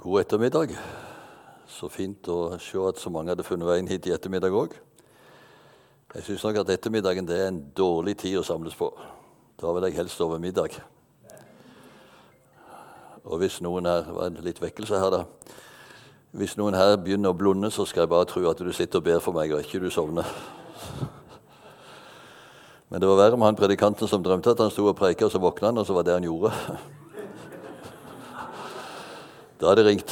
God ettermiddag. Så fint å se at så mange hadde funnet veien hit i ettermiddag også. Jeg synes nok at ettermiddagen det er en dårlig tid å samles på. Da vil jeg helst over middag. Og hvis noen her, det var en litt vekkelse her da, hvis noen her begynner å blunde, så skal jeg bare tro at du sitter og ber for meg, og ikke du sovner. Men det var verre med han predikanten som drømte at han stod og preiket, og så våknet han, og så var det han gjorde. Da er det ringt.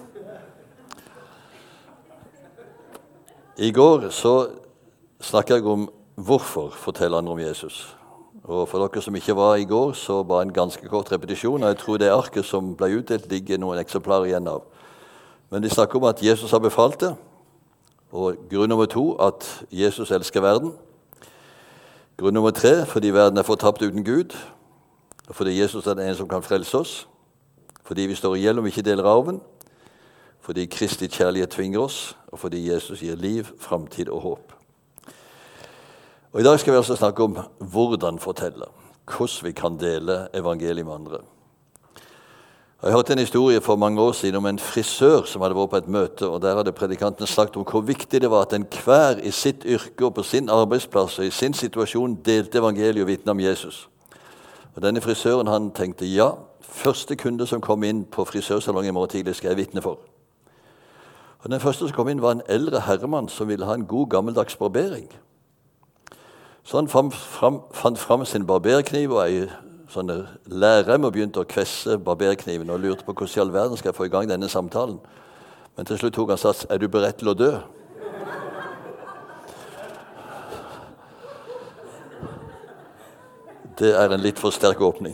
I går så snakket jeg om hvorfor fortelle andre om Jesus. Og for dere som ikke var i går, så var en ganske kort repetisjon, og jeg tror det arket som ble utdelt ligger noen eksemplarer igjen av. Men de snakker om at Jesus har befalt det, og grunn nummer 2, at Jesus elsker verden. Grunn nummer 3, fordi verden er fortapt uten Gud, og fordi Jesus er den ene som kan frelse oss, fordi vi står i gjeld om vi ikke deler arven, fordi Kristi kjærlighet tvinger oss, og fordi Jesus gir liv, framtid og håp. Og i dag skal vi altså snakke om hvordan fortelle, hvordan vi kan dele evangeliet med andre. Og jeg hørte en historie for mange år siden om en frisør som hadde vært på et møte, og der hadde predikanten sagt om hvor viktig det var at enhver i sitt yrke og på sin arbeidsplass og i sin situasjon delte evangeliet og vitnet om Jesus. Og denne frisøren han tenkte, ja, første kunde som kom inn på frisørsalongen i morgen tidlig skal jeg vitne for. Og den første som kom inn var en eldre herremann som ville ha en god gammeldags barbering. Så han fant fram sin barberkniv og ei sånn lærrem og begynte å kvesse barberkniven og lurte på hvordan i all verden skal jeg få i gang denne samtalen. Men til slutt tok han sats, er du beredt til å dø? Det er en litt for sterk åpning.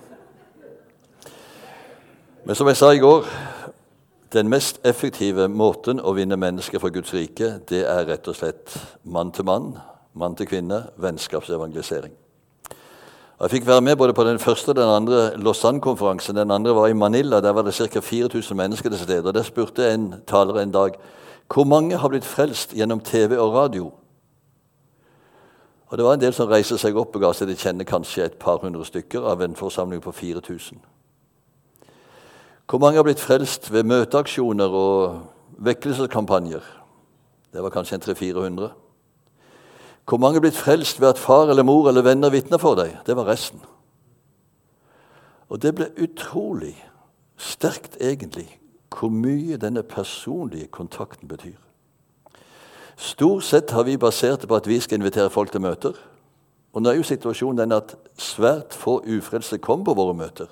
Men som jeg sa i går, den mest effektive måten å vinne mennesker for Guds rike, det er rett og slett mann til mann, mann til kvinne, vennskapsevangelisering. Jeg fikk være med både på den første og den andre Lausanne-konferansen. Den andre var i Manila, der var det ca. 4000 mennesker til stede. Og der spurte en taler en dag, hvor mange har blitt frelst gjennom TV og radio? Og det var en del som reiste seg opp og ga seg til kjenne kanskje et par hundre stykker av en forsamling på 4000. Hvor mange har blitt frelst ved møteaksjoner og vekkelseskampanjer? Det var kanskje en 300-400. Hvor mange er blitt frelst ved at far eller mor eller venner vitner for deg? Det var resten. Og det ble utrolig sterkt egentlig hvor mye denne personlige kontakten betyr. Stort sett har vi basert det på at vi skal invitere folk til møter. Og nå er jo situasjonen den at svært få ufrelste kommer på våre møter.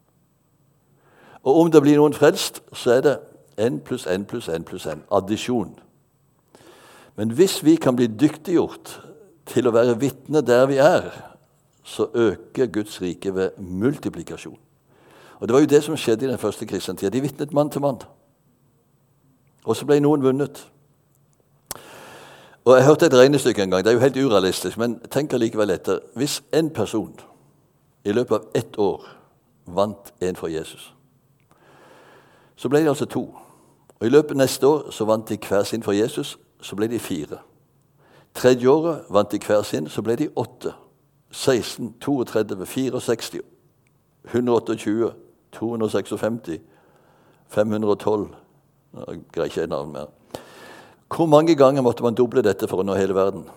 Og om det blir noen frelst, så er det 1 + 1 + 1 + 1, addisjon. Men hvis vi kan bli dyktiggjort til å være vitne der vi er, så øker Guds rike ved multiplikasjon. Og det var jo det som skjedde i den første kristne tiden. De vitnet mann til mann. Og så ble noen vunnet. Og jeg hørte et regnestykke en gang. Det er jo helt urealistisk, men tenk allikevel etter. Hvis en person i løpet av 1 år vant en for Jesus, så ble de altså 2. Og i løpet av neste år så vant de hver sin for Jesus, så ble de 4. Tredje året vant de hver sin, så ble de 8. 16, 32, 64, 128, 256, 512. Jeg greier ikke en navn mer. Hvor mange ganger måtte man doble dette for å nå hele verden?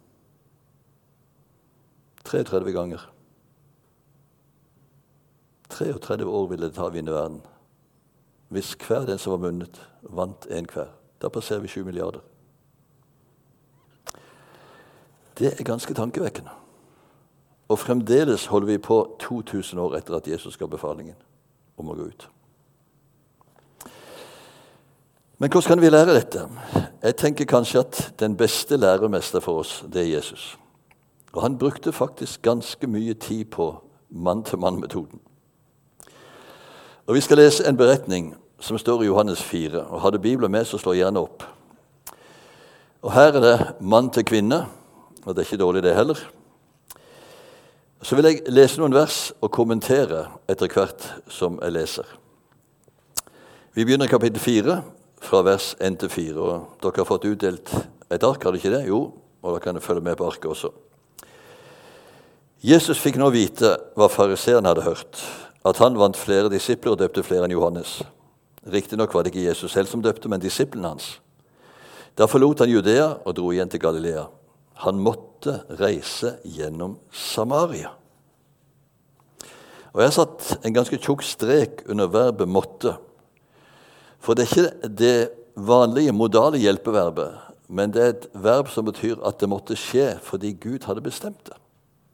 33 ganger. 33 år ville det ta å vinne verden. Hvis hver den som var vunnet, vant en hver. Da passerer vi 7 milliarder. Det er ganske tankevekkende. Og fremdeles holder vi på 2000 år etter at Jesus ga befalingen om å gå ut. Men hvordan kan vi lære dette? Jeg tenker kanskje at den beste læremester for oss, det er Jesus. Og han brukte faktisk ganske mye tid på mann-til-mann-metoden. Og vi skal lese en beretning som står i Johannes 4. Og har du Bibelen med, så slå gjerne opp. Og her er det mann til kvinne, og det er ikke dårlig det heller. Så vil jeg lese noen vers og kommentere etter hvert som jeg leser. Vi begynner i kapittel 4, fra vers 1-4, og dere har fått utdelt et ark, har dere ikke det? Jo, og da kan dere følge med på arket også. Jesus fikk nå vite hva fariseerne hadde hørt, at han vant flere disipler og døpte flere enn Johannes. Riktignok var det ikke Jesus selv som døpte, men disiplene hans. Da forlot han Judea og dro igjen til Galilea. Han måtte reise gjennom Samaria. Og jeg har satt en ganske tjukk strek under verbet måtte. For det er ikke det vanlige modale hjelpeverbet, men det er et verb som betyr at det måtte skje fordi Gud hadde bestemt det.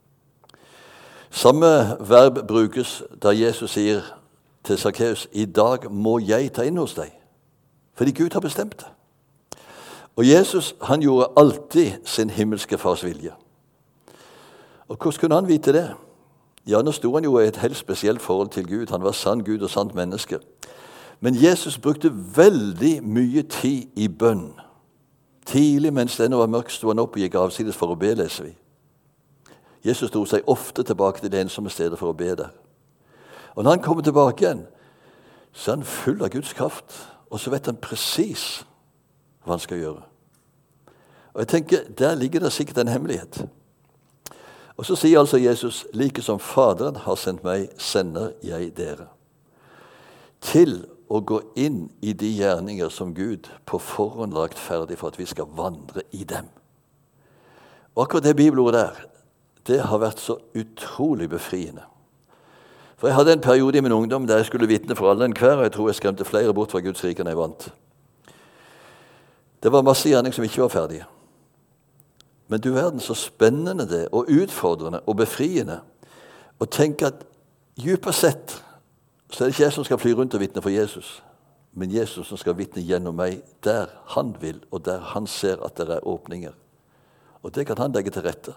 Samme verb brukes da Jesus sier til Sakkeus, i dag må jeg ta inn hos deg, fordi Gud har bestemt det. Og Jesus, han gjorde alltid sin himmelske fars vilje. Og hvordan kunne han vite det? Ja, nå sto han jo i et helt spesielt forhold til Gud. Han var sann Gud og sant menneske. Men Jesus brukte veldig mye tid i bønn. Tidlig mens det ennå var mørkt, sto han opp og gikk avsides for å be, leser vi. Jesus dro seg ofte tilbake til det ensomme stedet for å be der. Og når han kommer tilbake igjen, så er han full av Guds kraft, og så vet han presis hva han skal gjøre. Og jeg tenker, der ligger det sikkert en hemmelighet. Og så sier altså Jesus, like som Faderen har sendt meg, sender jeg dere. Til å gå inn i de gjerninger som Gud på forhånd lagt ferdig for at vi skal vandre i dem. Og akkurat det bibelordet der, det har vært så utrolig befriende. For jeg hadde en periode i min ungdom der jeg skulle vitne for alle en hver, og jeg tror jeg skremte flere bort fra Guds rike enn jeg vant. Det var masse gjerning som ikke var ferdige. Men du verden så spennende det, og utfordrende og befriende, og tenke at djupest sett, så er det ikke jeg som skal fly rundt og vitne for Jesus, men Jesus som skal vitne gjennom meg der han vil, og der han ser at det er åpninger. Og det kan han legge til rette.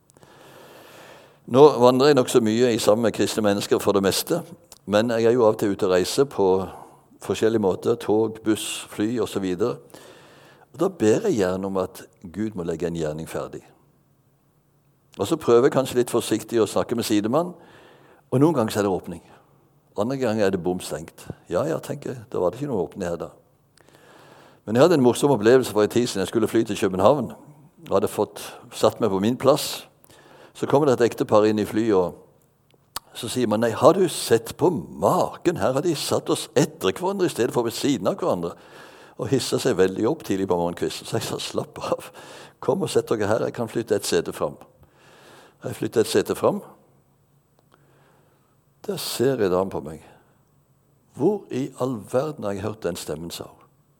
Nå vandrer jeg nok så mye i sammen med kristne mennesker for det meste, men jeg er jo av og til ute og reiser på forskjellige måter, tog, buss, fly og så videre. Og da ber jeg gjerne om at Gud må legge en gjerning ferdig. Og så prøver jeg kanskje litt forsiktig å snakke med sidemann, og noen ganger så er det åpning. Andre ganger er det bomstengt. Ja, jeg tenker, da var det ikke noe åpning her da. Men jeg hadde en morsom opplevelse for en tid siden. Jeg skulle fly til København, og hadde satt meg på min plass. Så kommer det et ektepar inn i flyet, og så sier man, nei, har du sett på maken? Her har de satt oss etter hverandre i stedet for ved siden av hverandre. Og hisset seg veldig opp tidlig på morgenkvisten. Så jeg sa, slapp av. Kom og sett dere her, jeg kan flytte et sete fram. Jeg flyttet et sete fram. Der ser jeg damen på meg. Hvor i all verden har jeg hørt den stemmen, sa hun.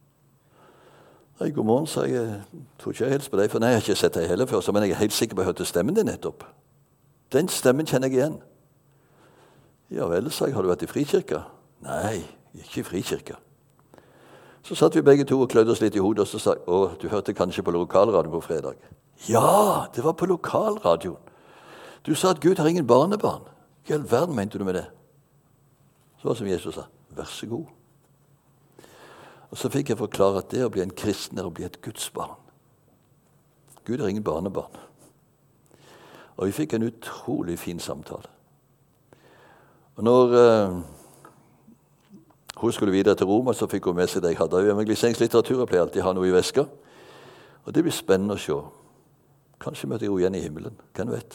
God morgen, sa jeg. Tror ikke jeg helst på deg, for nei, jeg har ikke sett deg heller før, men jeg er helt sikker på at jeg hørte stemmen din nettopp. Den stemmen kjenner jeg igjen. Ja vel, sa jeg, har du vært i frikirka? Nei, ikke i frikirka. Så satt vi begge to og klødde oss litt i hodet, og så sa jeg, du hørte kanskje på lokalradioen på fredag? Ja, det var på lokalradioen. Du sa at Gud har ingen barnebarn. Hva i all verden mente du med det? Så var det som Jesus sa, vær så god. Og så fikk jeg forklare at det å bli en kristen er å bli et Guds barn. Gud har ingen barnebarn. Og vi fikk en utrolig fin samtale. Og når hun skulle videre til Roma, så fikk hun med seg det jeg hadde. Evangeliseringslitteratur, jeg pleier alltid å ha noe i veska. Og det blir spennende å se. Kanskje møter jeg henne igjen i himmelen. Hvem vet?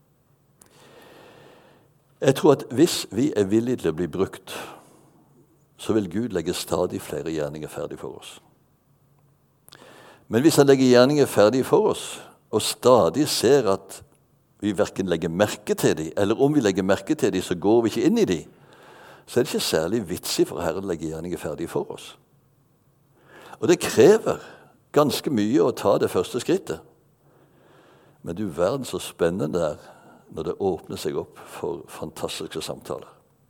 Jeg tror at hvis vi er villige til å bli brukt, så vil Gud legge stadig flere gjerninger ferdig for oss. Men hvis han legger gjerninger ferdig for oss, og stadig ser at vi hverken legger merke til dem, eller om vi legger merke til dem, så går vi ikke inn i dem, så er det ikke særlig vitsig for Herren å legge gjerninger ferdig for oss. Og det krever ganske mye å ta det første skrittet. Men du verden så spennende det er når det åpner seg opp for fantastiske samtaler.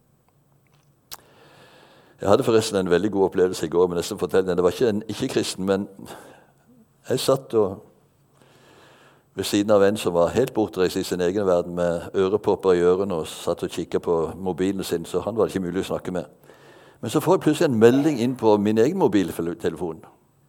Jeg hadde forresten en veldig god opplevelse i går, men nesten fortelle den. Det var ikke en ikke-kristen, men jeg satt ved siden av en som var helt bortreist i sin egen verden med ørepopper i ørene og satt og kikket på mobilen sin, så han var det ikke mulig å snakke med. Men så får jeg plutselig en melding inn på min egen mobiltelefon.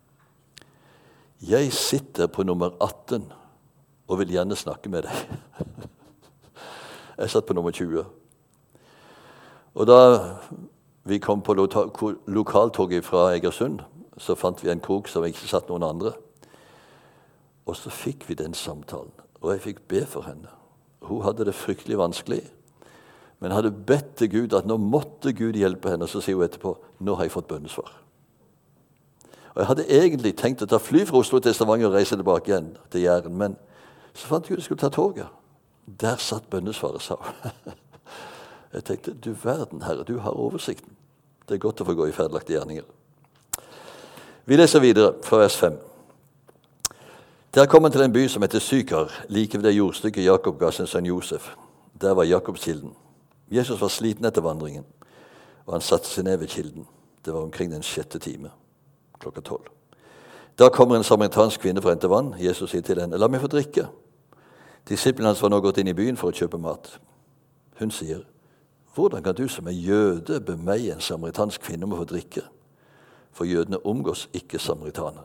Jeg sitter på nummer 18 og vil gjerne snakke med deg. Jeg satt på nummer 20. Og da vi kom på lokaltoget fra Egersund, så fant vi en krok som ikke satt noen andre. Og så fikk vi den samtalen, og jeg fikk be for henne. Hun hadde det fryktelig vanskelig, men hadde bedt til Gud at nå måtte Gud hjelpe henne. Så sier hun etterpå, nå har jeg fått bønnesvar. Og jeg hadde egentlig tenkt å ta fly fra Oslo til Stavanger og reise tilbake igjen til Jæren, men så fant jeg ut at jeg skulle ta toget. Der satt bønnesvaret, sa hun. Jeg tenkte, du verden, Herre, du har oversikten. Det er godt å få gå i ferdelagte gjerninger. Vi leser videre fra vers 5. Der kom han til en by som heter Sykar, like ved det jordstykket Jakob ga sin sønn Josef. Der var Jakobs kilden. Jesus var sliten etter vandringen, og han satte seg ned ved kilden. Det var omkring den 6. time, klokka 12. Da kommer en samaritansk kvinne for å hente vann. Jesus sier til henne, la meg få drikke. Disiplene hans var nå gått inn i byen for å kjøpe mat. Hun sier, hvordan kan du som er jøde bemeie en samaritansk kvinne om å få drikke? For jødene omgås ikke samaritanere.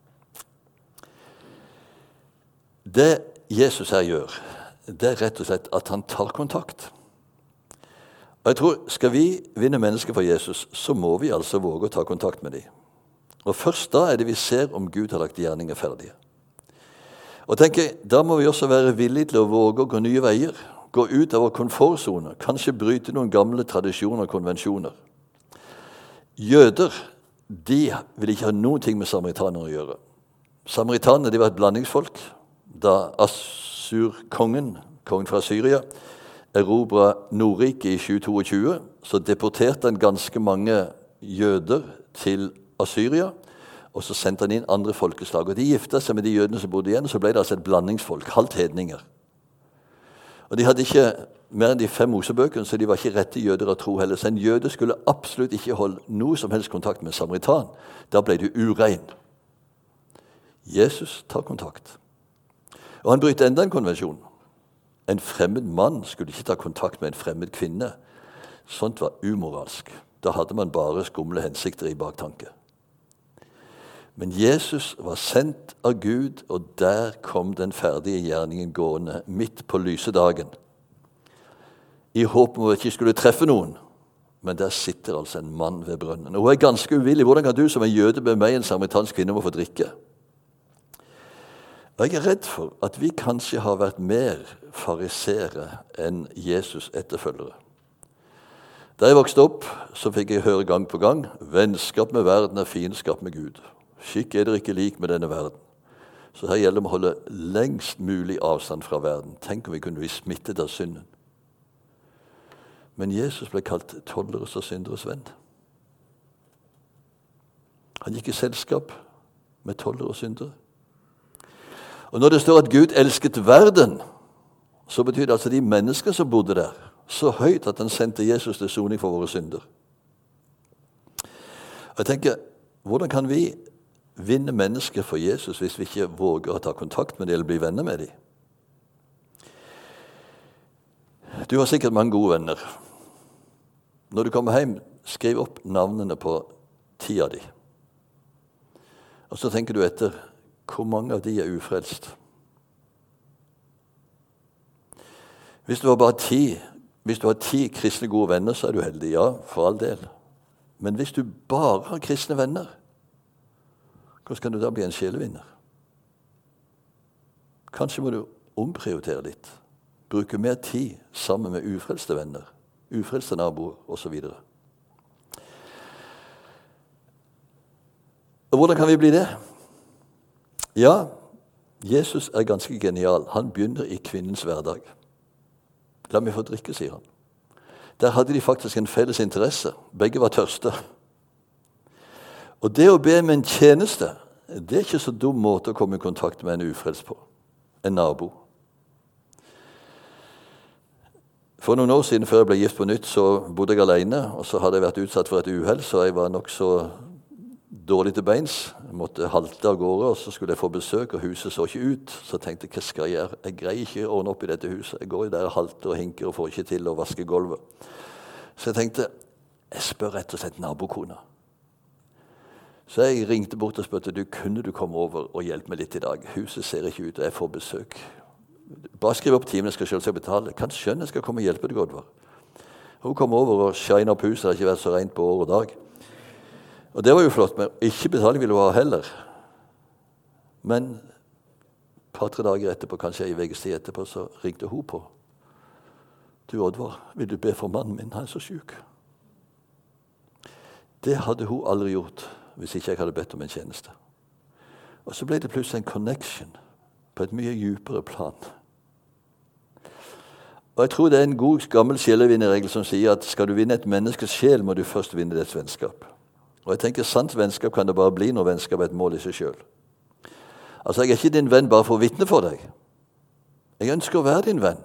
Det Jesus her gjør, det er rett og slett at han tar kontakt. Og jeg tror, skal vi vinne mennesker for Jesus, så må vi altså våge å ta kontakt med dem. Og først da er det vi ser om Gud har lagt gjerninger ferdige. Og tenker, da må vi også være villige til å våge å gå nye veier, gå ut av vår komfortzone, kanskje bryte noen gamle tradisjoner og konvensjoner. Jøder, de vil ikke ha noen ting med samaritanere å gjøre. Samaritanerne, de var et blandingsfolk. Da Assur-kongen, kongen fra Syria, erobret Nordriket i 722, så deporterte han ganske mange jøder til Assyria, og så sendte han inn andre folkeslag. Og de giftet seg med de jødene som bodde igjen, og så ble det altså et blandingsfolk, halvt hedninger. Og de hadde ikke mer enn de 5 Mosebøkene, så de var ikke rette jøder av tro heller. Så en jøde skulle absolutt ikke holde noe som helst kontakt med en samaritan. Da ble du urein. Jesus tar kontakt. Og han bryter enda en konvensjon. En fremmed mann skulle ikke ta kontakt med en fremmed kvinne. Sånt var umoralsk. Da hadde man bare skumle hensikter i baktanke. Men Jesus var sendt av Gud, og der kom den ferdige gjerningen gående midt på lysedagen. I håp om at jeg ikke skulle treffe noen. Men der sitter altså en mann ved brønnen. Og hun er ganske uvillig. Hvordan kan du som en jøde be meg en samaritansk kvinne om å få drikke? Og jeg er redd for at vi kanskje har vært mer farisere enn Jesus etterfølgere. Da jeg vokste opp, så fikk jeg høre gang på gang, vennskap med verden er fiendskap med Gud. Skikk er dere ikke lik med denne verden. Så her gjelder det å holde lengst mulig avstand fra verden. Tenk om vi kunne bli smittet av synden. Men Jesus ble kalt tolleres og synderes venn. Han gikk i selskap med tollere og syndere. Og når det står at Gud elsket verden, så betyr det altså de mennesker som bodde der, så høyt at han sendte Jesus til soning for våre synder. Og jeg tenker, hvordan kan vi vinne mennesker for Jesus hvis vi ikke våger å ta kontakt med dem eller bli venner med dem? Du har sikkert mange gode venner. Når du kommer hjem, skriv opp navnene på 10 av dem. Og så tenker du etter, hvor mange av de er ufrelst? Hvis du har 10 kristne gode venner, så er du heldig, ja, for all del. Men hvis du bare har kristne venner, hvordan kan du da bli en sjelevinner? Kanskje må du omprioritere litt. Bruke mer tid sammen med ufrelste venner, ufrelste naboer, og så videre. Og hvordan kan vi bli det? Ja, Jesus er ganske genial. Han begynner i kvinnens hverdag. La meg få drikke, sier han. Der hadde de faktisk en felles interesse. Begge var tørste. Og det å be med en tjeneste, det er ikke så dum måte å komme i kontakt med en ufrelst på. En nabo. For noen år siden, før jeg ble gift på nytt, så bodde jeg alene, og så hadde jeg vært utsatt for et uhell, så jeg var nok så dårlig til beins. Jeg måtte halte av gårde, og så skulle jeg få besøk, og huset så ikke ut. Så tenkte jeg, hva skal jeg gjøre? Jeg greier ikke å ordne opp i dette huset. Jeg går jo der og halter og hinker og får ikke til å vaske gulvet. Så jeg tenkte, jeg spør rett og slett nabokona. Så jeg ringte bort og spurte, kunne du komme over og hjelpe meg litt i dag? Huset ser ikke ut, og jeg får besøk. Bare skriv opp timen, jeg skal selv betale. Kan skjønne jeg skal komme og hjelpe deg, Oddvar. Hun kom over og shine opp huset, det har ikke vært så rent på år og dag. Og det var jo flott, men ikke betaling ville hun ha heller. Men et par-tre dager etterpå, kanskje en ukes tid etterpå, så ringte hun på. Du, Oddvar, vil du be for mannen min? Han er så syk. Det hadde hun aldri gjort hvis ikke jeg hadde bedt om en tjeneste. Og så ble det plutselig en connection på et mye dypere plan. Og jeg tror det er en god, gammel sjelevinnerregel som sier at skal du vinne et menneskes sjel, må du først vinne dets vennskap. Og jeg tenker sant vennskap kan det bare bli når vennskap er et mål i seg selv. Altså, jeg er ikke din venn bare for å vitne for deg. Jeg ønsker å være din venn.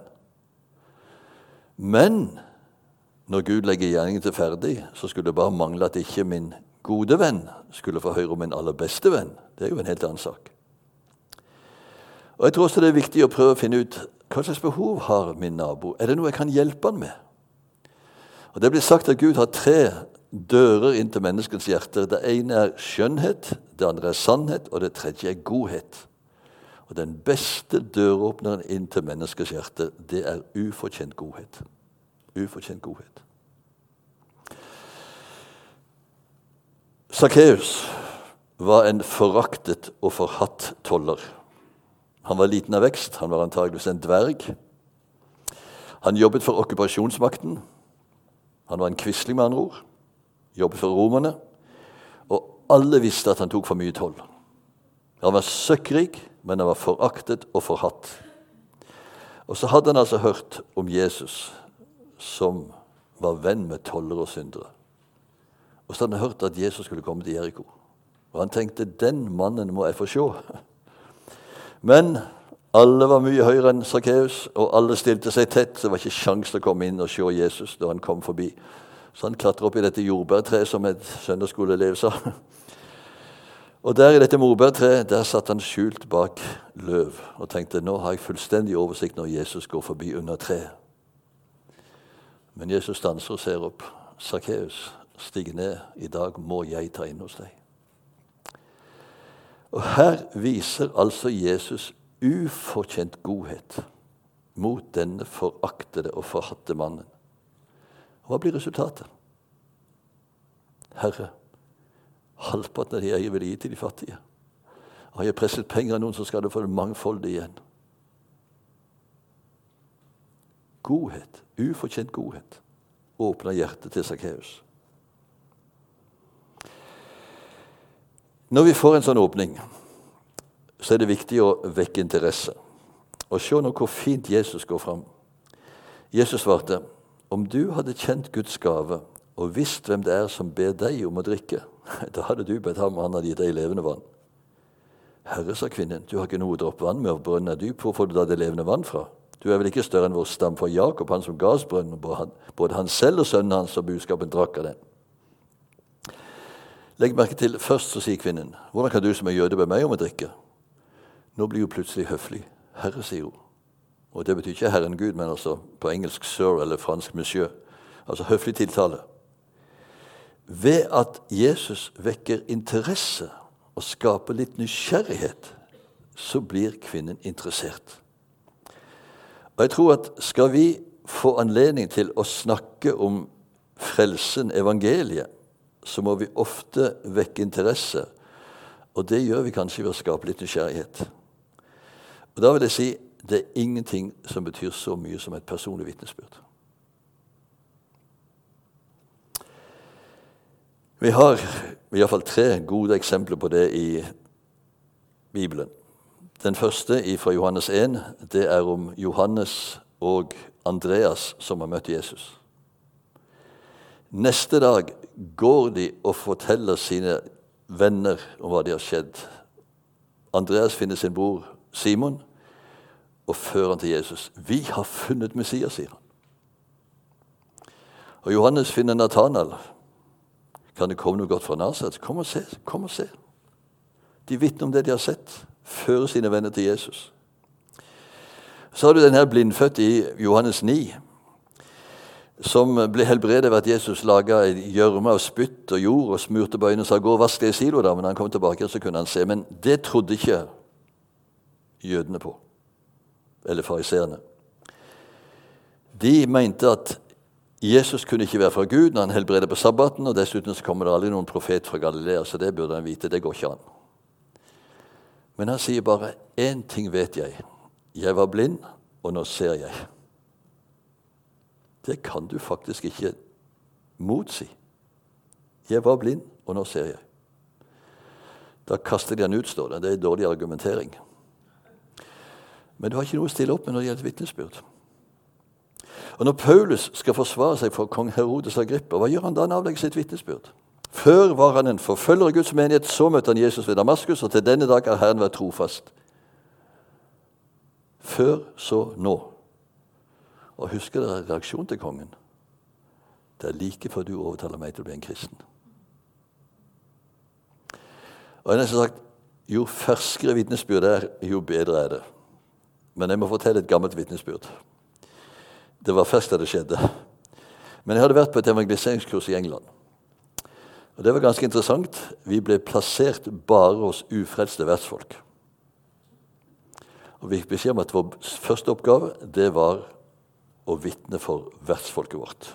Men når Gud legger gjerningen til ferdig, så skulle det bare mangle at ikke min gode venn skulle få høre om min aller beste venn. Det er jo en helt annen sak. Og jeg tror også det er viktig å prøve å finne ut hva slags behov har min nabo. Er det noe jeg kan hjelpe han med? Og det blir sagt at Gud har 3 dører inn til menneskens hjerter. Det ene er skjønnhet, det andre er sannhet, og det tredje er godhet. Og den beste døråpneren inn til menneskers hjerte, det er ufortjent godhet. Ufortjent godhet. Zacchaeus var en foraktet og forhatt toller. Han var liten av vekst, han var antageligvis en dverg. Han jobbet for okkupasjonsmakten. Han var en quisling med andre ord. Jobbet for romerne. Og alle visste at han tok for mye toll. Han var søkkrik, men han var foraktet og forhatt. Og så hadde han altså hørt om Jesus, som var venn med tollere og syndere. Og så hadde han hørt at Jesus skulle komme til Jericho. Og han tenkte, den mannen må jeg få se. Men alle var mye høyere enn Zacchaeus, og alle stilte seg tett. Så det var ikke sjans til å komme inn og se Jesus da han kom forbi. Så han klatret opp i dette jordbærtreet som et søndagsskoleelev sa. Og der i dette morbærtreet, der satt han skjult bak løv og tenkte, nå har jeg fullstendig oversikt når Jesus går forbi under treet. Men Jesus stanser og ser opp. Zacchaeus, stig ned, i dag må jeg ta inn hos deg. Og her viser altså Jesus ufortjent godhet mot denne foraktede og forhatte mannen. Hva blir resultatet? Herre, halvparten av de jeg vil gi til de fattige. Har jeg presset penger av noen, så skal du få det mangfoldig igjen. Godhet, ufortjent godhet, åpner hjertet til Zacchaeus. Når vi får en sånn åpning, så er det viktig å vekke interesse. Og se nå hvor fint Jesus går fram. Jesus svarte, om du hadde kjent Guds gave og visst hvem det er som ber deg om å drikke, da hadde du bedt ham, og han hadde gitt deg levende vann. Herre, sa kvinnen, du har ikke noe dropp vann med, og brønnen er dyp, hvor får du da det levende vann fra? Du er vel ikke større enn vår stamfar Jakob, han som ga oss brønnen, både han selv og sønnen hans og budskapen drakk av den. Legg merke til, først så sier kvinnen, hvordan kan du som er jøde be meg om å drikke? Nå blir hun plutselig høflig. Herre, sier hun. Og det betyr ikke Herren Gud, men altså på engelsk sir eller fransk monsieur. Altså høflig tiltale. Ved at Jesus vekker interesse og skaper litt nysgjerrighet, så blir kvinnen interessert. Og jeg tror at skal vi få anledning til å snakke om frelsen, evangeliet, så må vi ofte vekke interesse, og det gjør vi kanskje ved å skape litt nysgjerrighet. Og da vil jeg si, det er ingenting som betyr så mye som et personlig vitnesbyrd. Vi har i hvert fall 3 gode eksempler på det i Bibelen. Den første fra Johannes 1, det er om Johannes og Andreas som har møtt Jesus. Neste dag går de og forteller sine venner om hva de har skjedd. Andreas finner sin bror Simon og fører han til Jesus. Vi har funnet Messias, sier han. Og Johannes finner Nathanael. Kan det komme noe godt fra Nasaret? Kom og se, kom og se. De vitner om det de har sett, fører sine venner til Jesus. Så har du den her blindfødt i Johannes 9, som ble helbredet ved at Jesus laget gjørme av spytt og jord og smurte på øynene og sa, gå og vask det i silo da, men når han kom tilbake så kunne han se. Men det trodde ikke jødene på, eller fariseerne. De mente at Jesus kunne ikke være fra Gud når han helbredet på sabbaten, og dessuten så kommer det aldri noen profet fra Galilea, så det burde han vite, det går ikke an. Men han sier bare, en ting vet jeg var blind, og nå ser jeg. det kan du faktisk ikke motsi. Jeg var blind, og nå ser jeg. Da kaster de han ut, står det. Det er en dårlig argumentering. Men du har ikke noe å stille opp med når det gjelder vitnesbyrd. Og når Paulus skal forsvare seg for kong Herodes Agrippa, hva gjør han da han avlegger sitt vitnesbyrd? Før var han en forfølger av Guds menighet, så møtte han Jesus ved Damaskus, og til denne dag har Herren vært trofast. Før, så nå. Og husker dere reaksjonen til kongen? Det er like før du overtaler meg til å bli en kristen. Og jeg har nesten sagt, jo ferskere vitnesbyrd er, jo bedre er det. Men jeg må fortelle et gammelt vitnesbyrd. Det var først da det skjedde. Men jeg hadde vært på et evangeliseringskurs i England. Og det var ganske interessant. Vi ble plassert bare hos ufrelste vertsfolk. Og vi fikk beskjed om at vår første oppgave, det var å vitne for vertsfolket vårt.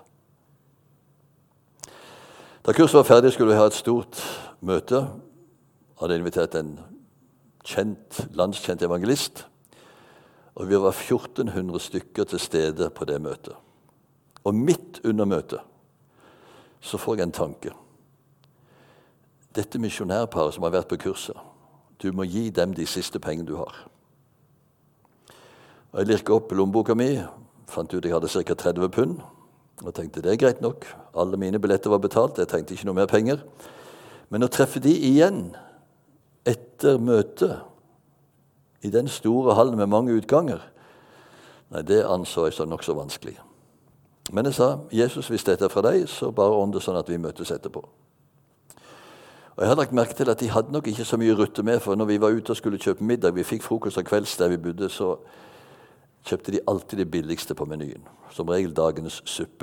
Da kurset var ferdig, skulle vi ha et stort møte. Jeg hadde invitert en landskjent evangelist. Og vi var 1400 stykker til stede på det møtet. Og midt under møtet så får jeg en tanke. Dette misjonærparet som har vært på kurset, du må gi dem de siste pengene du har. Og jeg lirket opp lommeboka mi, fant ut jeg hadde ca. 30 pund, og tenkte det er greit nok. Alle mine billetter var betalt, jeg trengte ikke noe mer penger. Men å treffe de igjen etter møtet, i den store hallen med mange utganger, nei, det anså jeg som nok så vanskelig. Men jeg sa, Jesus, hvis dette er fra deg, så bare ordne det sånn at vi møtes etterpå. Og jeg har lagt merke til at de hadde nok ikke så mye å rutte med, for når vi var ute og skulle kjøpe middag, vi fikk frokost og kvelds der vi bodde, så kjøpte de alltid det billigste på menyen, som regel dagens suppe.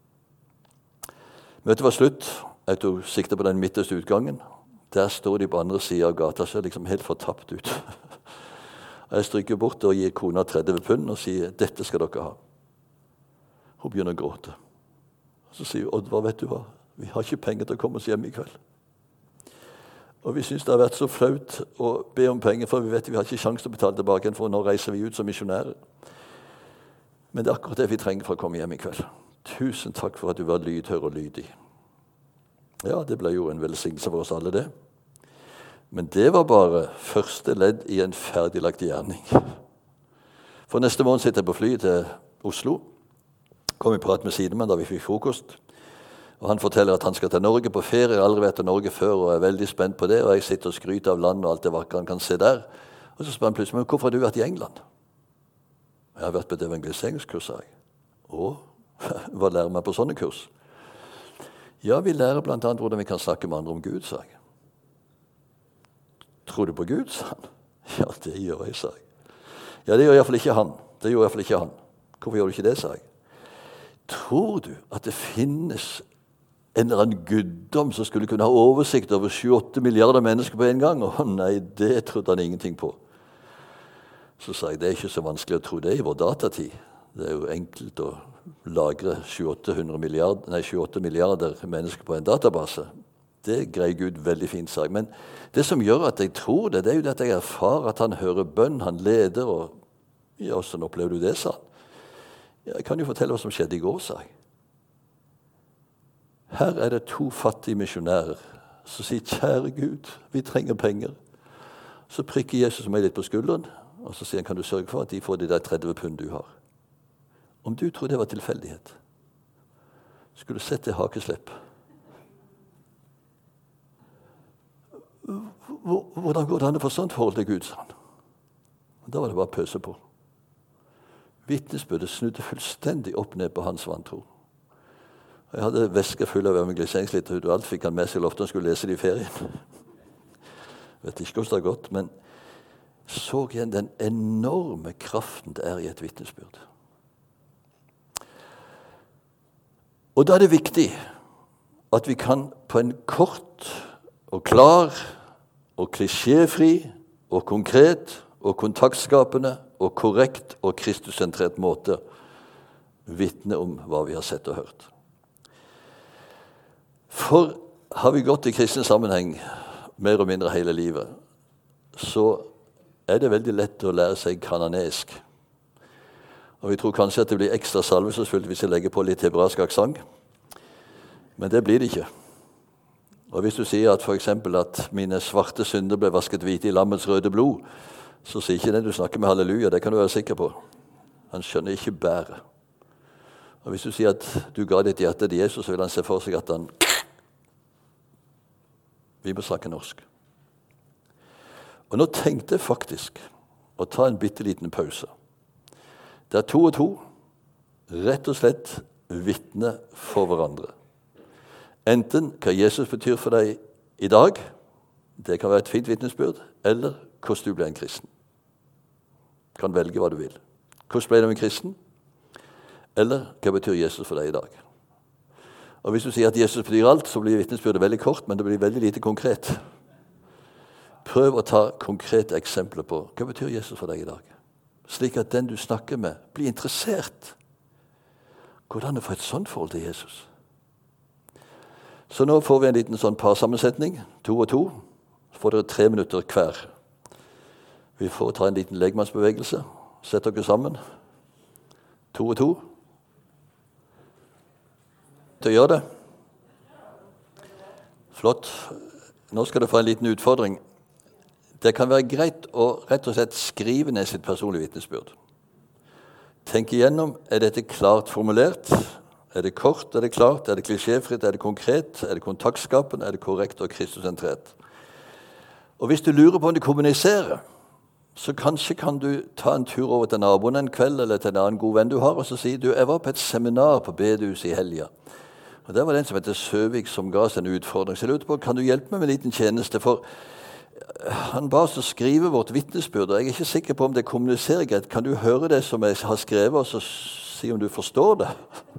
Møtet var slutt, jeg tok sikte på den midterste utgangen. Der står de på andre siden av gata, så er liksom helt fortapt ut. Jeg stryker bort og gir kona 30 pund og sier, dette skal dere ha. Hun begynner å gråte. Så sier hun, Oddvar, vet du hva? Vi har ikke penger til å komme oss hjem i kveld. Og vi synes det har vært så flaut å be om penger, for vi vet vi har ikke sjanse til å betale tilbake, for nå reiser vi ut som misjonærer. Men det er akkurat det vi trenger for å komme hjem i kveld. Tusen takk for at du var lydhør og lydig. Ja, det ble jo en velsignelse for oss alle det. Men det var bare første ledd i en ferdiglagt gjerning. For neste måned sitter jeg på flyet til Oslo. Kom i prat med sidemann da vi fikk frokost. Og han forteller at han skal til Norge på ferie. Jeg har aldri vært til Norge før og er veldig spent på det. Og jeg sitter og skryter av landet og alt det vakre han kan se der. Og så spør han plutselig, men hvorfor har du vært i England? Jeg har vært på et evangeliseringskurs, sa jeg. Å, hva lærer man på sånne kurs? Ja, vi lærer blant annet hvordan vi kan snakke med andre om Gud, sa jeg. Tror du på Gud, sa han? Ja, det gjør jeg, sa jeg. Ja, det gjør i hvert fall ikke han. Det gjør i hvert fall ikke han. Hvorfor gjør du ikke det, sa jeg? Tror du at det finnes en eller annen guddom som skulle kunne ha oversikt over 7-8 milliarder mennesker på en gang? Å nei, det trodde han ingenting på. Så sa jeg, det er ikke så vanskelig å tro det i vår datatid. Det er jo enkelt å lagre 7-8 milliarder mennesker på en database. Det greier Gud veldig fint, sa jeg. Men det som gjør at jeg tror det, det er jo det at jeg erfarer at han hører bønn, han leder, og ja, sånn opplever du det, sa han. Jeg kan jo fortelle hva som skjedde i går, sa jeg. Her er det 2 fattige misjonærer som sier, kjære Gud, vi trenger penger. Så prikker Jesus meg litt på skulderen, og så sier han, kan du sørge for at de får de der 30 pund du har? Om du tror det var tilfeldighet, skulle du sett det hakeslepp. Hvordan går det an å få sånt forhold til Gud, sa han. Da var det bare å pøse på. Vitnesbyrdet snudde fullstendig opp ned på hans vantro. Jeg hadde vesker full av evangeliseringslitteratur, og alt fikk han med seg, lovte han skulle lese det i ferien. Vet ikke hvordan det har gått, men så igjen den enorme kraften det er i et vitnesbyrd. Og da er det viktig at vi kan på en kort og klar og klisjéfri og konkret og kontaktskapende og korrekt og kristussentrert måte vitne om hva vi har sett og hørt. For har vi gått i kristen sammenheng mer og mindre hele livet, så er det veldig lett å lære seg kananesk. Og vi tror kanskje at det blir ekstra salvelsesfullt hvis jeg legger på litt hebraisk aksent. Men det blir det ikke. Og hvis du sier at for eksempel at mine svarte synder ble vasket hvite i lammets røde blod, så sier ikke det du snakker med halleluja, det kan du være sikker på. Han skjønner ikke bæret. Og hvis du sier at du ga ditt hjerte til Jesus, så vil han se for seg at han... Vi må snakke norsk. Og nå tenkte jeg faktisk å ta en bitteliten pause. Det er 2 og 2, rett og slett vitne for hverandre. Enten hva Jesus betyr for deg i dag, det kan være et fint vitnesbyrd, eller hvordan du ble en kristen. Du kan velge hva du vil. Hvordan ble du en kristen? Eller hva betyr Jesus for deg i dag? Og hvis du sier at Jesus betyr alt, så blir vitnesbyrdet veldig kort, men det blir veldig lite konkret. Prøv å ta konkrete eksempler på hva betyr Jesus for deg i dag. Slik at den du snakker med, blir interessert. Hvordan å få et sånt forhold til Jesus? Så nå får vi en liten sånn parsammensetning, 2 og 2. Så får dere 3 minutter hver. Vi får ta en liten legmannsbevegelse. Sett dere sammen. 2 og 2. Til å gjøre det. Flott. Nå skal du få en liten utfordring. Det kan være greit å rett og slett skrive ned sitt personlige vitnesbyrd. Tenk igjennom, er dette klart formulert? Er det kort, er det klart, er det klisjéfritt, er det konkret, er det kontaktskapende, er det korrekt og Kristussentrert? Og hvis du lurer på om du kommuniserer, så kanskje kan du ta en tur over til naboen en kveld, eller til en annen god venn du har, og så si du, jeg var på et seminar på bedehuset i helga. Og der var det en som heter Søvik som ga oss en utfordring. Så jeg lurte på, kan du hjelpe meg med en liten tjeneste? For han ba oss å skrive vårt vitnesbyrd, og jeg er ikke sikker på om det kommuniserer greit. Kan du høre det som jeg har skrevet, og så si om du forstår det?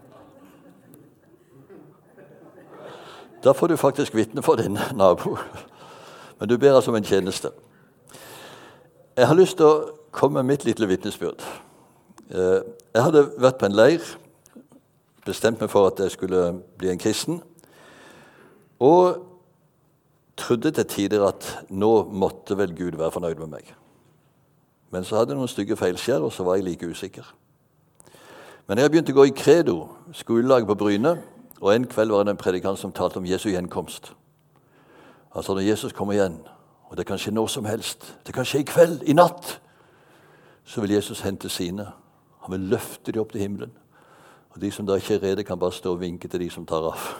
Da får du faktisk vitne for din nabo. Men du ber altså om en tjeneste. Jeg har lyst til å komme med mitt lille vitnesbyrd. Jeg hadde vært på en leir, bestemt meg for at jeg skulle bli en kristen, og trodde til tider at nå måtte vel Gud være fornøyd med meg. Men så hadde jeg noen stygge feilskjær, og så var jeg like usikker. Men jeg begynte å gå i Credo, skolelag på Bryne, og en kveld var det en predikant som talte om Jesu gjenkomst. Han sa, når Jesus kommer igjen, og det kan skje når som helst, det kan skje i kveld, i natt, så vil Jesus hente sine. Han vil løfte de opp til himmelen. Og de som da ikke er rede kan bare stå og vinke til de som tar av.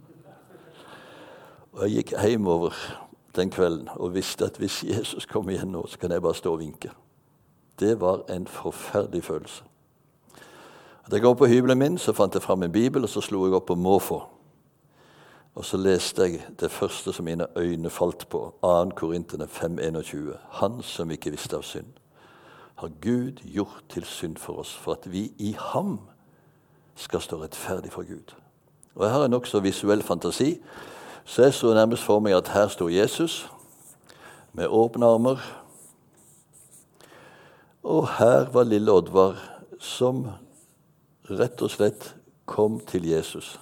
Og jeg gikk hjemover den kvelden og visste at hvis Jesus kommer igjen nå, så kan jeg bare stå og vinke. Det var en forferdelig følelse. Da jeg går på hybelen min, så fant jeg fram en bibel, og så slo jeg opp på måfå. Og så leste jeg det første som mine øyne falt på, 2. Korinterne 5:21. Han som ikke visste av synd, har Gud gjort til synd for oss, for at vi i ham skal stå rettferdig for Gud. Og jeg har en også visuell fantasi, så jeg så nærmest for meg at her står Jesus, med åpne armer, og her var lille Oddvar, som rett og slett kom til Jesus.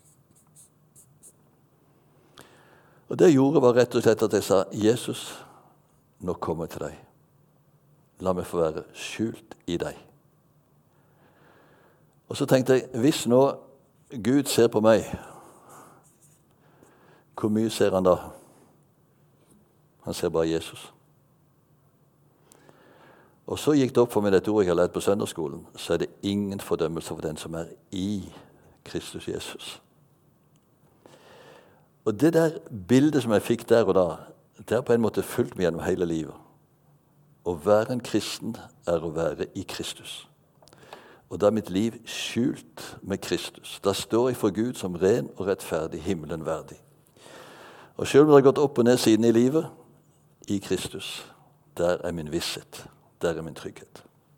Og det jeg gjorde var rett og slett at jeg sa, Jesus, nå kommer jeg til deg. La meg få være skjult i deg. Og så tenkte jeg, hvis nå Gud ser på meg, hvor mye ser han da? Han ser bare Jesus. Og så gikk det opp for meg dette ordet jeg har lært på søndagsskolen, så er det ingen fordømmelse for den som er i Kristus Jesus. Og det der bildet som jeg fikk der og da, det har på en måte fulgt meg gjennom hele livet. Å være en kristen er å være i Kristus. Og da er mitt liv skjult med Kristus. Da står jeg for Gud som ren og rettferdig, himmelen verdig. Og selv om det har gått opp og ned siden i livet, i Kristus, der er min visshet. Der er min trygghet.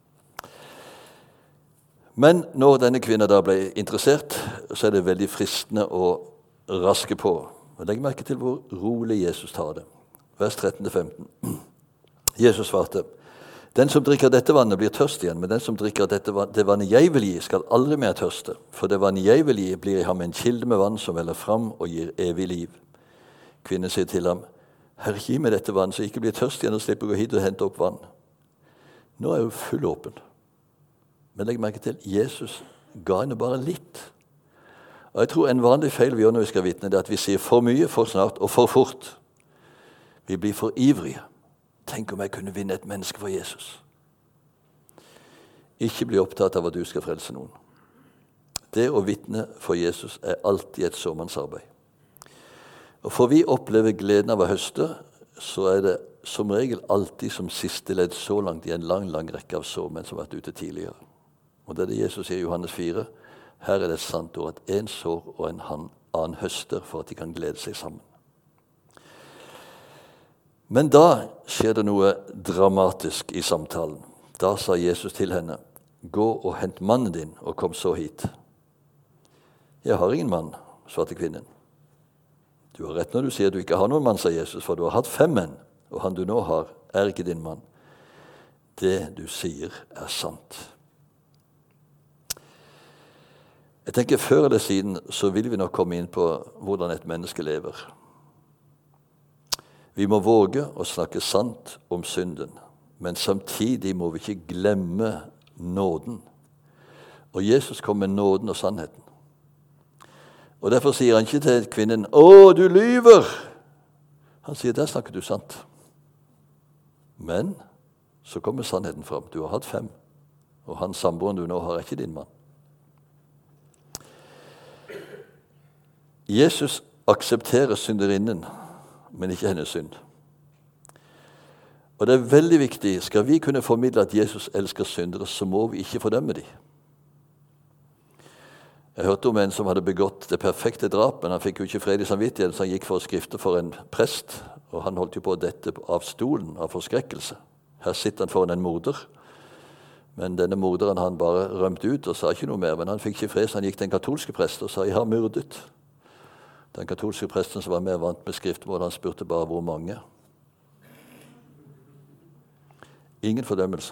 Men når denne kvinnen da ble interessert, så er det veldig fristende å raske på. Og legg merke til hvor rolig Jesus tar det. Vers 13-15. Jesus svarte, den som drikker dette vannet blir tørst igjen, men den som drikker det vannet jeg vil gi, skal aldri mer tørste. For det vannet jeg vil gi, blir i ham en kilde med vann som veller fram og gir evig liv. Kvinnen sier til ham, Herre, gi meg dette vann, så jeg ikke blir tørst igjen og slipper å gå hit og hente opp vann. Nå er jeg jo full åpen. Men legg merke til, Jesus ga henne bare litt. Og jeg tror en vanlig feil vi gjør når vi skal vitne, det er at vi sier for mye, for snart og for fort. Vi blir for ivrige. Tenk om jeg kunne vinne et menneske for Jesus. Ikke bli opptatt av at du skal frelse noen. Det å vitne for Jesus er alltid et såmannsarbeid. Og for vi opplever gleden av å høste, så er det som regel alltid som siste ledd så langt i en lang, lang rekke av såmenn som har vært ute tidligere. Og det er det Jesus sier i Johannes 4. Her er det et sant ord at en sår og en annen høster for at de kan glede seg sammen. Men da skjer det noe dramatisk i samtalen. Da sa Jesus til henne, gå og hent mannen din og kom så hit. Jeg har ingen mann, svarte kvinnen. Du har rett når du sier du ikke har noen mann, sa Jesus, for du har hatt 5 menn, og han du nå har er ikke din mann. Det du sier er sant. Jeg tenker før eller siden så vil vi nok komme inn på hvordan et menneske lever. Vi må våge å snakke sant om synden, men samtidig må vi ikke glemme nåden. Og Jesus kom med nåden og sannheten. Og derfor sier han ikke til kvinnen, å, du lyver! Han sier, der snakker du sant. Men så kommer sannheten fram. Du har hatt 5, og han samboeren du nå har er ikke din mann. Jesus aksepterer synderinnen, men ikke hennes synd. Og det er veldig viktig, skal vi kunne formidle at Jesus elsker syndere, så må vi ikke fordømme dem. Jeg hørte om en som hadde begått det perfekte drap, men han fikk jo ikke fred i samvittigheten, så han gikk for å skrifte for en prest, og han holdt jo på å dette av stolen av forskrekkelse. Her sitter han foran en morder, men denne morderen han bare rømte ut og sa ikke noe mer, men han fikk ikke fred, så han gikk til en katolske prest og sa, jeg har myrdet. Den katolske presten som var mer vant med skriftmål, han spurte bare hvor mange. Ingen fordømmelse.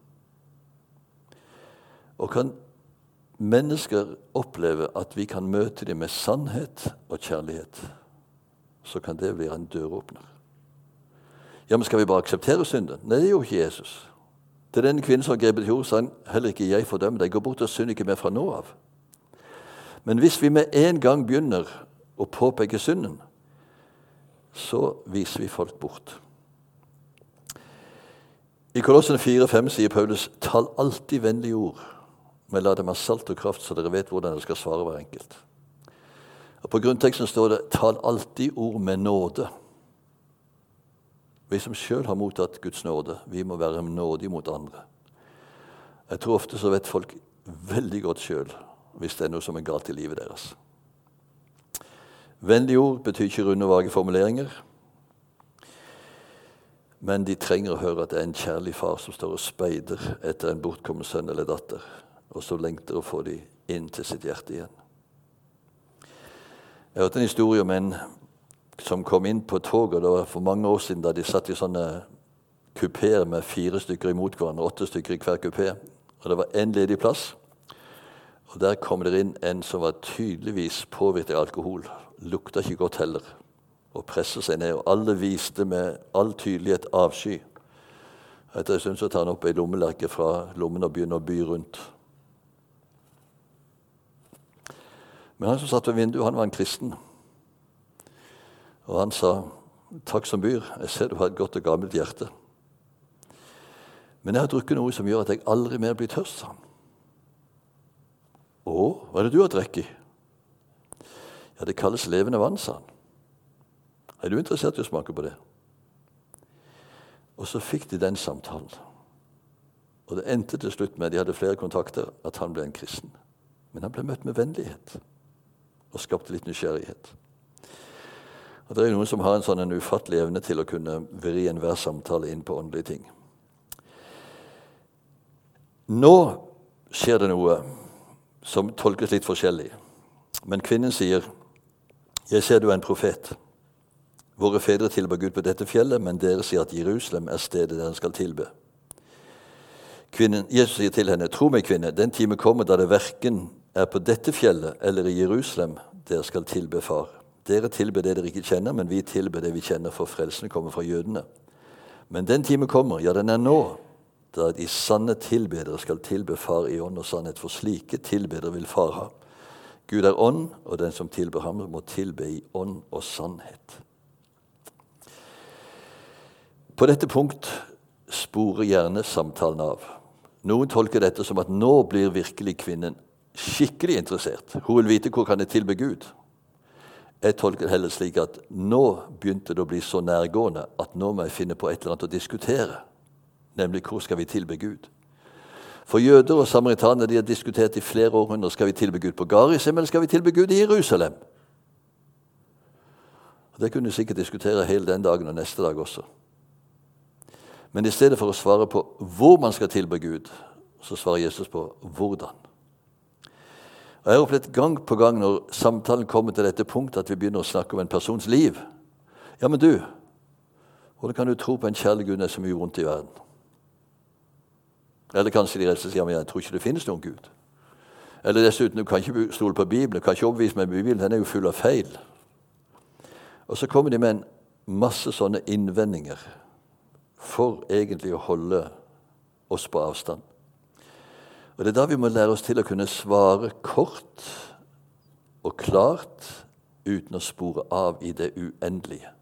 Og kan mennesker oppleve at vi kan møte dem med sannhet og kjærlighet, så kan det bli en døråpner. Ja, men skal vi bare akseptere synden? Nei, det gjorde ikke Jesus. Til denne kvinnen som grepet jord, sa han, heller ikke jeg fordømmer deg, gå bort og synd ikke mer fra nå av. Men hvis vi med en gang begynner å påpeke synden, så viser vi folk bort. I Kolossene 4:5 sier Paulus, tal alltid vennlige ord, men la dem ha salt og kraft, så dere vet hvordan dere skal svare hver enkelt. Og på grunnteksten står det, tal alltid ord med nåde. Vi som selv har mottatt Guds nåde, vi må være nådige mot andre. Jeg tror ofte så vet folk veldig godt selv, hvis det er noe som er galt i livet deres. Vennlige ord betyr ikke runde og vage formuleringer, men de trenger å høre at det er en kjærlig far som står og speider etter en bortkommen sønn eller datter, og så lengter å få de inn til sitt hjerte igjen. Jeg hørte en historie om en som kom inn på toget, det var for mange år siden da de satt i sånne kupeer med 4 stykker imot hverandre, 8 stykker i hver kupé, og det var en ledig plass, og der kom det inn en som var tydeligvis påvirket av alkohol, lukta ikke godt heller, og presset seg ned, og alle viste med all tydelighet avsky. Etter en stund så tar han opp en lommelerke fra lommen og begynner å by rundt. Men han som satt ved vinduet, han var en kristen. Og han sa, takk som byr, jeg ser du har et godt og gammelt hjerte. Men jeg har drukket noe som gjør at jeg aldri mer blir tørst, sa han. Å, hva er det du har drukket? Ja, det kalles levende vann, sa han. Er du interessert i å smake på det? Og så fikk de den samtalen. Og det endte til slutt med, de hadde flere kontakter, at han ble en kristen. Men han ble møtt med vennlighet og skapte litt nysgjerrighet. Og det er noen som har en sånn ufattelig evne til å kunne vri enhver samtale inn på åndelige ting. Nå skjer det noe som tolkes litt forskjellig. Men kvinnen sier, jeg ser du er en profet. Våre fedre tilber Gud på dette fjellet, men dere sier at Jerusalem er stedet dere skal tilbe. Jesus sier til henne, tro meg kvinne, den time kommer da det hverken er på dette fjellet eller i Jerusalem dere skal tilbe far. Dere tilber det dere ikke kjenner, men vi tilber det vi kjenner, for frelsen kommer fra jødene. Men den time kommer, ja den er nå, da de sanne tilbedere skal tilbe Far i ånd og sannhet, for slike tilbedere vil Far ha. Gud er ånd, og den som tilber ham må tilbe i ånd og sannhet. På dette punkt sporer gjerne samtalen av. Noen tolker dette som at nå blir virkelig kvinnen skikkelig interessert. Hun vil vite hvor kan jeg tilbe Gud. Jeg tolker det heller slik at nå begynte det å bli så nærgående at nå må jeg finne på et eller annet å diskutere. Nemlig hvor skal vi tilbe Gud? For jøder og samaritaner de har diskutert i flere århundrer, skal vi tilbe Gud på Garizim eller skal vi tilbe Gud i Jerusalem? Og det kunne vi sikkert diskutere hele den dagen og neste dag også. Men i stedet for å svare på hvor man skal tilbe Gud, så svarer Jesus på hvordan. Og jeg har opplevd gang på gang når samtalen kommer til dette punktet at vi begynner å snakke om en persons liv. Ja, men du, hvordan kan du tro på en kjærlig Gud når det er så mye vondt i verden? Eller kanskje de rettelig sier, men jeg tror ikke det finnes noen Gud. Eller dessuten, du kan ikke stole på Bibelen, du kan ikke overbevise meg med Bibelen, den er jo full av feil. Og så kommer de med en masse sånne innvendinger for egentlig å holde oss på avstand. Og det er da vi må lære oss til å kunne svare kort og klart uten å spore av i det uendelige.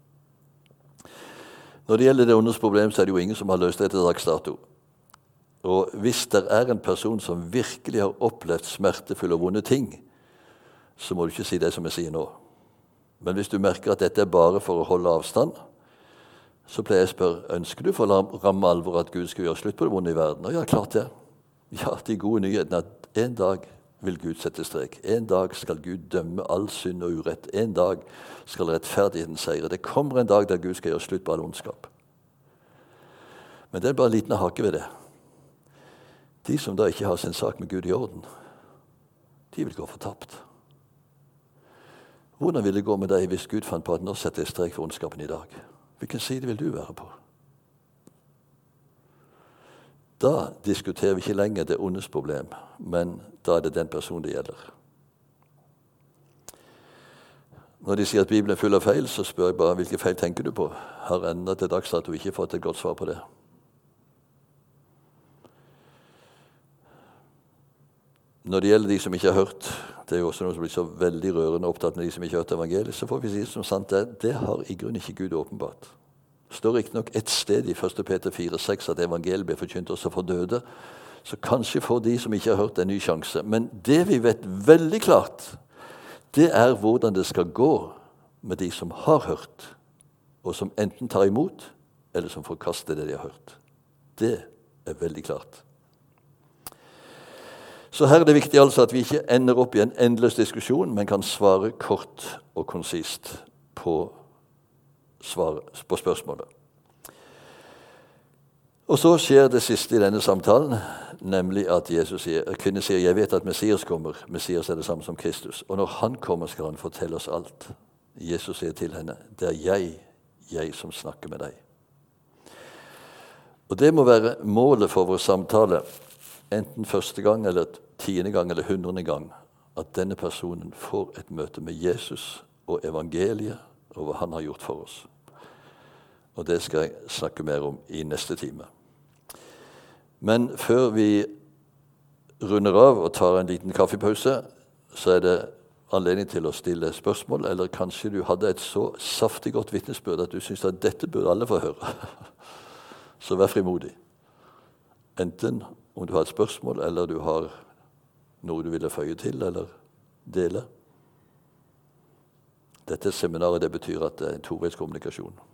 Når det gjelder det ondes problem, så er det jo ingen som har løst det til dags dato. Og hvis det er en person som virkelig har opplevd smertefulle og vonde ting, så må du ikke si det som jeg sier nå. Men hvis du merker at dette er bare for å holde avstand, så pleier jeg å spørre, ønsker du for ramme alvor at Gud skal gjøre slutt på det vonde i verden? Og ja, klart det. Ja, de gode nyhetene er at en dag vil Gud sette strek. En dag skal Gud dømme all synd og urett. En dag skal rettferdigheten seire. Det kommer en dag der Gud skal gjøre slutt på all ondskap. Men det er bare en liten hake ved det. De som da ikke har sin sak med Gud i orden, de vil gå fortapt. Hvordan vil det gå med deg hvis Gud fant på at nå setter jeg strek for ondskapen i dag? Hvilken side vil du være på? Da diskuterer vi ikke lenger det ondes problem, men da er det den personen det gjelder. Når de sier at Bibelen er full av feil, så spør jeg bare, hvilke feil tenker du på? Har enda til dags dato ikke fått et godt svar på det. Når det gjelder de som ikke har hørt, det er jo også noe som blir så veldig rørende opptatt med de som ikke har hørt evangeliet, så får vi si som sant det har i grunnen ikke Gud åpenbart. Det står ikke nok et sted i 1. Peter 4,6 at evangeliet blir forkynt også for døde, så kanskje får de som ikke har hørt en ny sjanse. Men det vi vet veldig klart, det er hvordan det skal gå med de som har hørt, og som enten tar imot, eller som forkaster det de har hørt. Det er veldig klart. Så her er det viktig altså at vi ikke ender opp i en endeløs diskusjon, men kan svare kort og konsist på spørsmålet. Og så skjer det siste i denne samtalen, nemlig at kvinnen sier, jeg vet at Messias kommer. Messias er det samme som Kristus. Og når han kommer, skal han fortelle oss alt. Jesus sier til henne, det er jeg som snakker med deg. Og det må være målet for vår samtale, enten første gang, eller 10. gang, eller 100. gang, at denne personen får et møte med Jesus og evangeliet, og hva han har gjort for oss. Og det skal jeg snakke mer om i neste time. Men før vi runder av og tar en liten kaffepause, så er det anledning til å stille spørsmål, eller kanskje du hadde et så saftig godt vitnesbyrd at du synes at dette burde alle få høre. Så vær frimodig. Enten om du har et spørsmål, eller du har noe du ville føye til, eller dele. Dette seminaret, det betyr at det er en toveiskommunikasjon.